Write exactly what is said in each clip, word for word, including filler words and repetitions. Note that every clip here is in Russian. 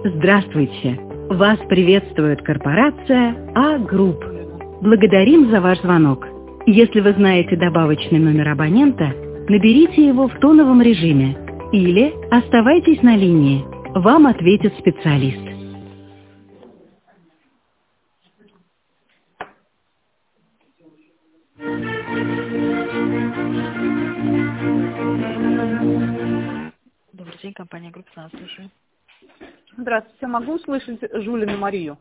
Здравствуйте! Вас приветствует корпорация А-Групп. Благодарим за ваш звонок. Если вы знаете добавочный номер абонента, наберите его в тоновом режиме или оставайтесь на линии. Вам ответит специалист. Добрый день, компания Группа, нас слушаю. Здравствуйте, могу услышать Жулину Марию?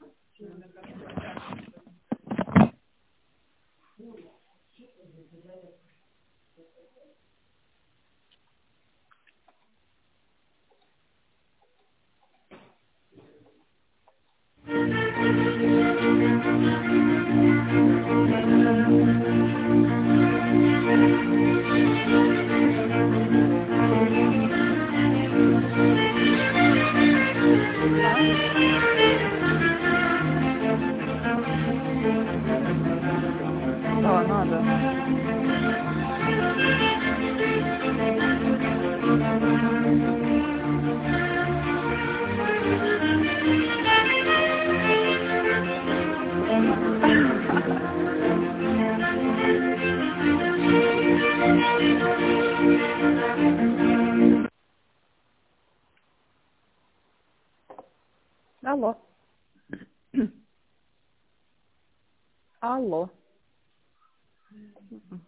Да, надо. Алло. Алло.